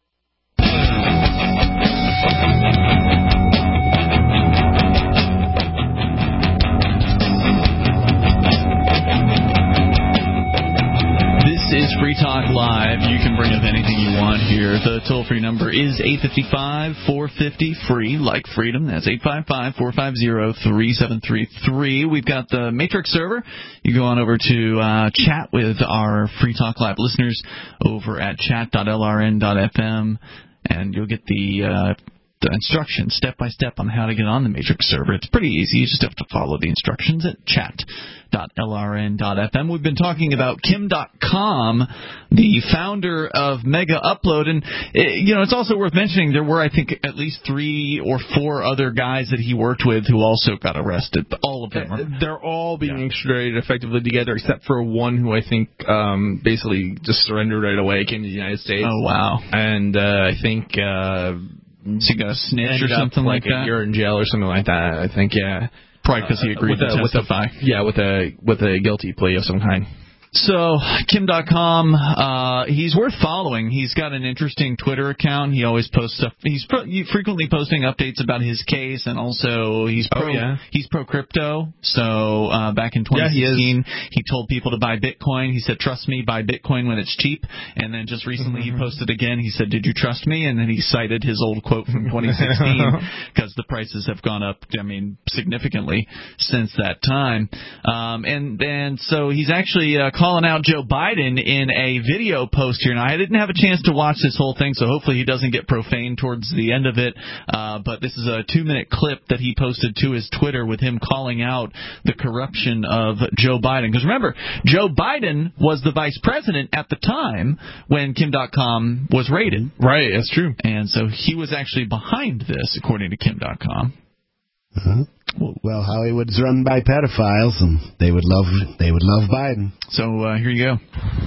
This is Free Talk Live. You can bring up anything you want here. The toll-free number is eight five five, four five zero, free, like freedom. That's eight five five, four five zero, three seven three three. We've got the Matrix server. You go on over to uh, chat with our Free Talk Live listeners over at chat dot L R N dot F M, and you'll get the... Uh, The instructions step by step on how to get on the Matrix server. It's pretty easy. You just have to follow the instructions at chat dot L R N dot F M. We've been talking about Kim dot com, the founder of Mega Upload, and it, you know it's also worth mentioning there were I think at least three or four other guys that he worked with who also got arrested. All of them are. They're all being yeah. extradited effectively together, except for one who I think um, basically just surrendered right away, came to the United States. Oh wow! And uh, I think. Uh, So you got a snitch or something like, like that? A year in jail or something like that, I think, yeah. Probably because he agreed uh, to testify. With a, yeah, with a with a guilty plea of some kind. So, Kim dot com, uh, he's worth following. He's got an interesting Twitter account. He always posts stuff. He's pro- frequently posting updates about his case, and also he's pro, oh, yeah. he's pro-crypto. So, uh, back in twenty sixteen, yeah, he, he told people to buy Bitcoin. He said, trust me, buy Bitcoin when it's cheap. And then just recently he posted again. He said, did you trust me? And then he cited his old quote from twenty sixteen because the prices have gone up, I mean, significantly since that time. Um, and then so he's actually uh, calling out Joe Biden in a video post here. Now, I didn't have a chance to watch this whole thing, so hopefully he doesn't get profane towards the end of it. Uh, but this is a two-minute clip that he posted to his Twitter with him calling out the corruption of Joe Biden. Because remember, Joe Biden was the vice president at the time when Kim dot com was raided. Right, that's true. And so he was actually behind this, according to Kim dot com. Uh-huh. Well, Hollywood's run by pedophiles, and they would love they would love Biden. So uh, here you go.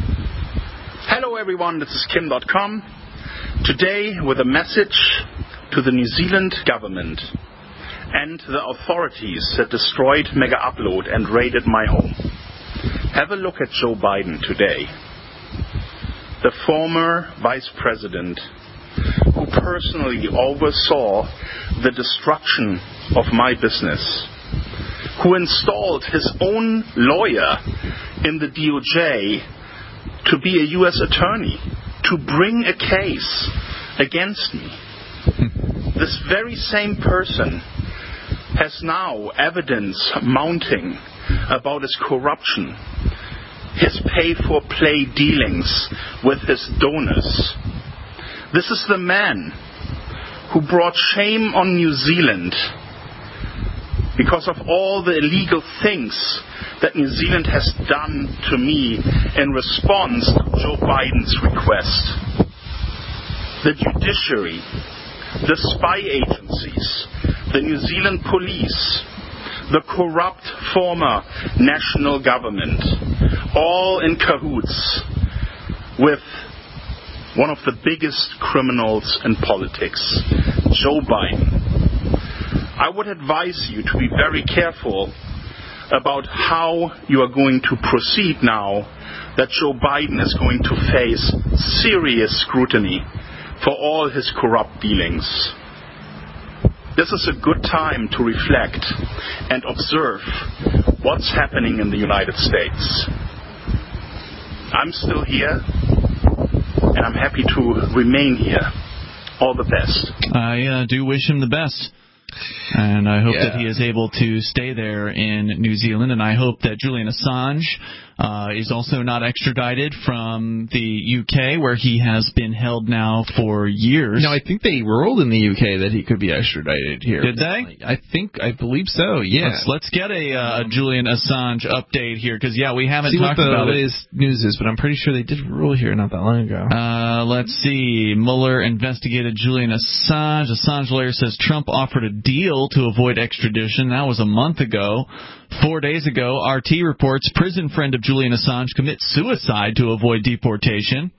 Hello, everyone. This is Kim dot com. Today, with a message to the New Zealand government and the authorities that destroyed Mega Upload and raided my home. Have a look at Joe Biden today, the former vice president who personally oversaw the destruction of my business, who installed his own lawyer in the D O J to be a U S attorney, to bring a case against me. This very same person has now evidence mounting about his corruption, his pay-for-play dealings with his donors. This is the man who brought shame on New Zealand because of all the illegal things that New Zealand has done to me in response to Joe Biden's request. The judiciary, the spy agencies, the New Zealand police, the corrupt former national government, all in cahoots with one of the biggest criminals in politics, Joe Biden. I would advise you to be very careful about how you are going to proceed now that Joe Biden is going to face serious scrutiny for all his corrupt dealings. This is a good time to reflect and observe what's happening in the United States. I'm still here, and I'm happy to remain here. All the best. I uh, do wish him the best. And I hope Yeah. that he is able to stay there in New Zealand, and I hope that Julian Assange uh, is also not extradited from the U K, where he has been held now for years. No, I think they ruled in the U K that he could be extradited here. Did they? I think, I believe so, yeah. Let's, let's get a, uh, a Julian Assange update here, because, yeah, we haven't See talked what the about it. latest news is, but I'm pretty sure they did rule here not that long ago. Uh, let's see. Mueller investigated Julian Assange. Assange lawyer says Trump offered a deal to avoid extradition. That was a month ago. Four days ago, R T reports prison friend of Julian Assange commits suicide to avoid deportation.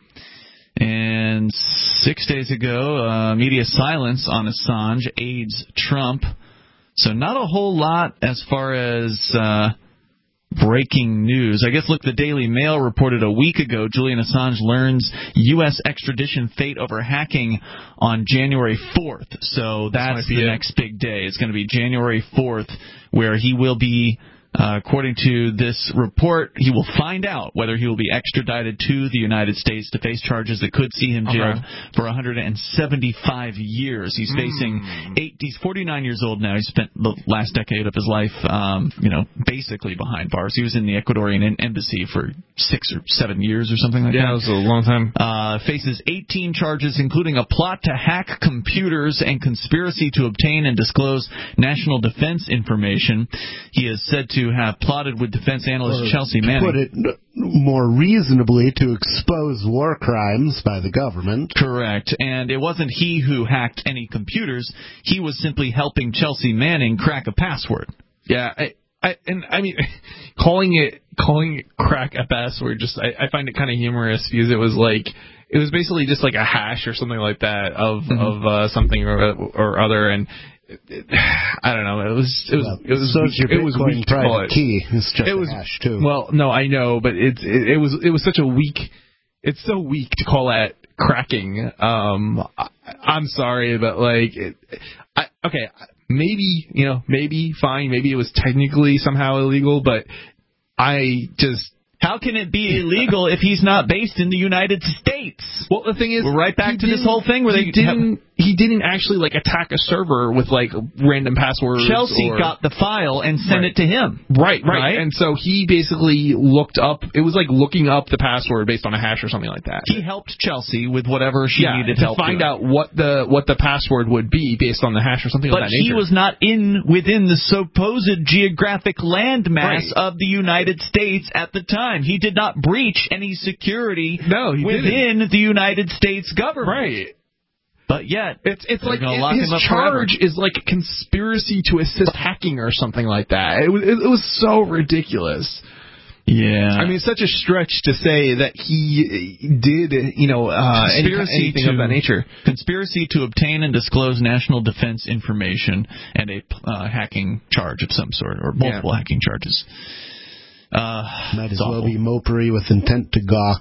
And six days ago, uh, media silence on Assange aids Trump. So not a whole lot as far as uh, breaking news. I guess, look, the Daily Mail reported a week ago Julian Assange learns U S extradition fate over hacking on January fourth. So that's the next big day. It's going to be January fourth, where he will be, uh, according to this report, he will find out whether he will be extradited to the United States to face charges that could see him jailed Okay. for one hundred seventy-five years. He's facing eight. He's forty-nine years old now. He spent the last decade of his life, um, you know, basically behind bars. He was in the Ecuadorian em- embassy for six or seven years or something like Yeah, that. it was a long time. Uh, faces eighteen charges, including a plot to hack computers and conspiracy to obtain and disclose national defense information. He is said to have plotted with defense analyst Or Chelsea to Manning. put it n- more reasonably, to expose war crimes by the government. Correct. And it wasn't he who hacked any computers. He was simply helping Chelsea Manning crack a password. Yeah, I, I, and I mean, calling it calling it crack a password, just I, I find it kind of humorous because it was like it was basically just like a hash or something like that of Mm-hmm. of uh, something or or other, and it, it, I don't know. It was it was Well, it was so is your it was Bitcoin weak to call private it. key. It's just it a was, hash too. Well, no, I know, but it's it, it was it was such a weak. It's so weak to call that cracking. Um, I, I'm sorry, but like, it, I, okay, maybe you know, maybe fine, maybe it was technically somehow illegal, but I just. How can it be illegal if he's not based in the United States? Well, the thing is, we're right back he to this didn't- whole thing where he they didn't. He didn't actually like attack a server with like random passwords. Chelsea or, got the file and sent Right. it to him. Right, right, Right? And so he basically looked up. It was like looking up the password based on a hash or something like that. He helped Chelsea with whatever she yeah, needed to help find doing. out what the what the password would be based on the hash or something But of that he nature. was not in within the supposed geographic landmass Right. of the United States at the time. He did not breach any security no, he within didn't. the United States government. Right. But yet, It's it's they're like gonna lock his him up charge forever. is like conspiracy to assist hacking or something like that. It was it, it was so ridiculous. Yeah. I mean, it's such a stretch to say that he did, you know, uh, any, Conspiracy anything to, of that nature. Conspiracy to obtain and disclose national defense information and a uh, hacking charge of some sort, or multiple Yeah. hacking charges. Uh, Might as it's well awful. be mopery with intent to gawk.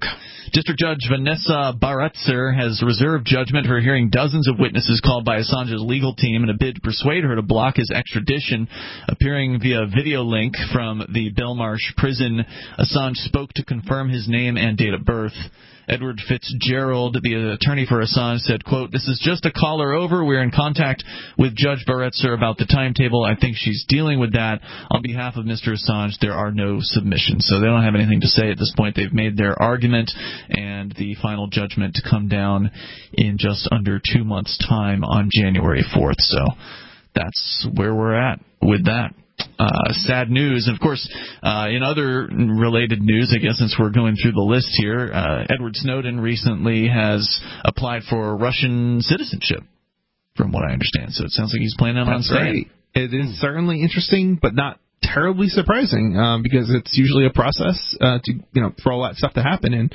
District Judge Vanessa Baratzer has reserved judgment for hearing dozens of witnesses called by Assange's legal team in a bid to persuade her to block his extradition. Appearing via video link from the Belmarsh prison, Assange spoke to confirm his name and date of birth. Edward Fitzgerald, the attorney for Assange, said, quote, "This is just a caller over. We're in contact with Judge Baratzer about the timetable. I think she's dealing with that. On behalf of Mister Assange, there are no submissions." So they don't have anything to say at this point. They've made their argument, and the final judgment to come down in just under two months' time on January fourth. So that's where we're at with that. Uh, sad news. And, of course, uh, in other related news, I guess since we're going through the list here, uh, Edward Snowden recently has applied for Russian citizenship, from what I understand. So it sounds like he's planning on staying. Right. It is certainly interesting, but not terribly surprising, um, because it's usually a process uh, to, you know, for all that stuff to happen. And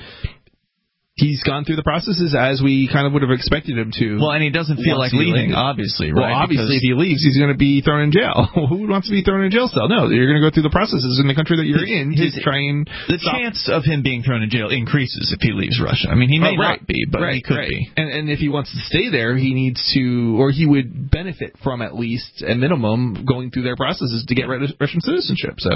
he's gone through the processes as we kind of would have expected him to. Well, and he doesn't feel like leaving, obviously, right? Well, obviously, Because if he leaves, he's going to be thrown in jail. Who wants to be thrown in jail cell? No, you're going to go through the processes in the country that you're in to try and the stop. Chance of him being thrown in jail increases if he leaves Russia. I mean, he may oh, right. not be, but right, he could right. be. And, and if he wants to stay there, he needs to, or he would benefit from at least a minimum going through their processes to get Russian citizenship. So.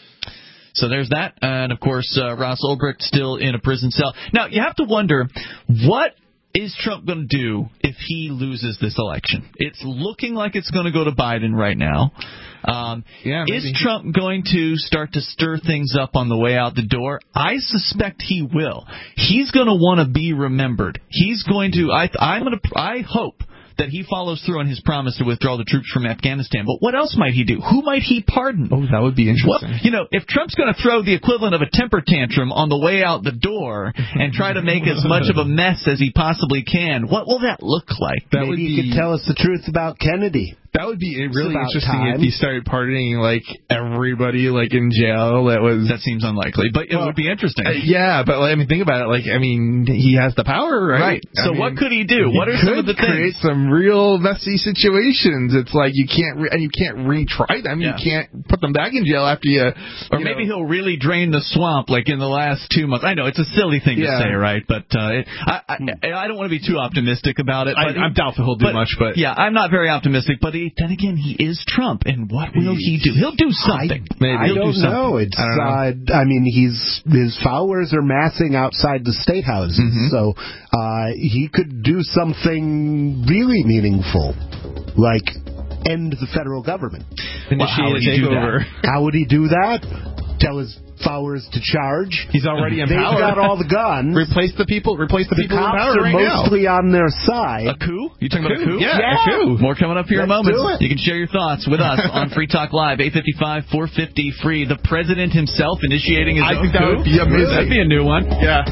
So there's that. And, of course, uh, Ross Ulbricht still in a prison cell. Now, you have to wonder, what is Trump going to do if he loses this election? It's looking like it's going to go to Biden right now. Um, yeah, is Trump going to start to stir things up on the way out the door? I suspect he will. He's going to want to be remembered. He's going to, I, I'm going to, I hope that he follows through on his promise to withdraw the troops from Afghanistan. But what else might he do? Who might he pardon? Oh, that would be interesting. What, you know, if Trump's going to throw the equivalent of a temper tantrum on the way out the door and try to make as much of a mess as he possibly can, what will that look like? That Maybe would he be... could tell us the truth about Kennedy. That would be really interesting time. If he started pardoning, like, everybody, like, in jail. That was that seems unlikely, but it well, would be interesting. Uh, yeah, but, like, I mean, think about it. Like, I mean, he has the power, right? Right. So I what mean, could he do? What are some of the create things? Some real messy situations. It's like you can't, re- and you can't retry them. Yeah. You can't put them back in jail after you. Or you maybe know. he'll really drain the swamp, like in the last two months. I know it's a silly thing yeah. to say, right? But uh, it, I, I, I don't want to be too optimistic about it. But I, I'm doubtful he'll do but, much, but yeah, I'm not very optimistic. But he, then again, he is Trump, and what will he do? He'll do something. I, Maybe. I He'll don't do know. It's, I, don't know. Uh, I mean, he's his followers are massing outside the state houses, mm-hmm. so uh, he could do something really meaningful, like end the federal government. Well, how would he do that? How would he do that? Tell his followers to charge. He's already in They've power. got all the guns. Replace the people. Replace the, the people in cops power are right mostly now. on their side. A coup? You talking a about a coup? Yeah, yeah. a coup. More coming up here in a moment. You can share your thoughts with us on Free Talk Live, eight five five, four five zero, free. The president himself initiating his I own think that coup? would be amazing. That'd be a new one. Yeah.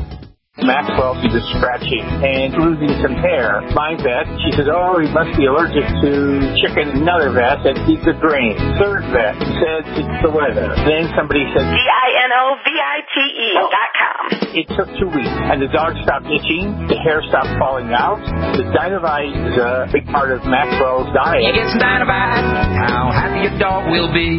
Maxwell, she was scratching and losing some hair. My vet, she said, oh, he must be allergic to chicken. Another vet said, he's a drain. Third vet said, it's the weather. Then somebody said, D I N O V I T E dot com. It took two weeks, and the dog stopped itching, the hair stopped falling out. The Dinovite is a big part of Maxwell's diet. You get some Dinovite, how happy your dog will be.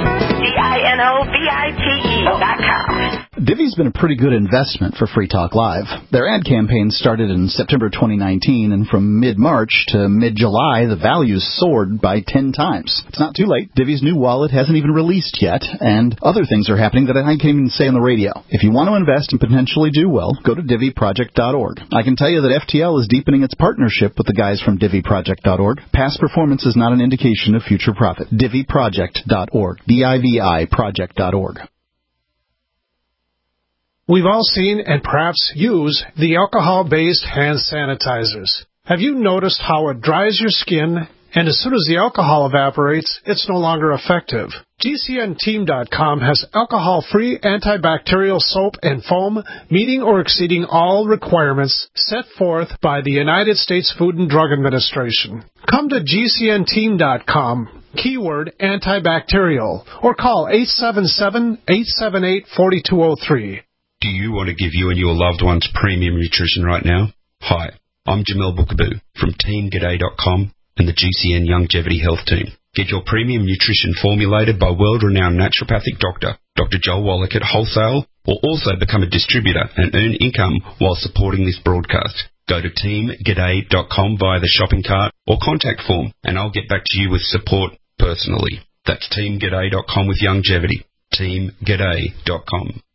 D I N O V I T E dot com. Divvy's been a pretty good investment for Free Talk Live. Their ad campaign started in September twenty nineteen, and from mid-March to mid-July, the values soared by ten times. It's not too late. Divvy's new wallet hasn't even released yet, and other things are happening that I can't even say on the radio. If you want to invest and potentially do well, go to Divvy Project dot org. I can tell you that F T L is deepening its partnership with the guys from Divvy Project dot org. Past performance is not an indication of future profit. Divvy Project dot org. D I V I Project dot org. We've all seen and perhaps use the alcohol-based hand sanitizers. Have you noticed how it dries your skin, and as soon as the alcohol evaporates, it's no longer effective? G C N team dot com has alcohol-free antibacterial soap and foam meeting or exceeding all requirements set forth by the United States Food and Drug Administration. Come to G C N team dot com, keyword antibacterial, or call eight seven seven, eight seven eight, four two zero three. Do you want to give you and your loved ones premium nutrition right now? Hi, I'm Jamel Bookaboo from team g'day dot com and the G C N Longevity Health Team. Get your premium nutrition formulated by world-renowned naturopathic doctor Doctor Joel Wallach at Wholesale, or also become a distributor and earn income while supporting this broadcast. Go to team g'day dot com via the shopping cart or contact form, and I'll get back to you with support personally. That's team g'day dot com with longevity. team g'day dot com.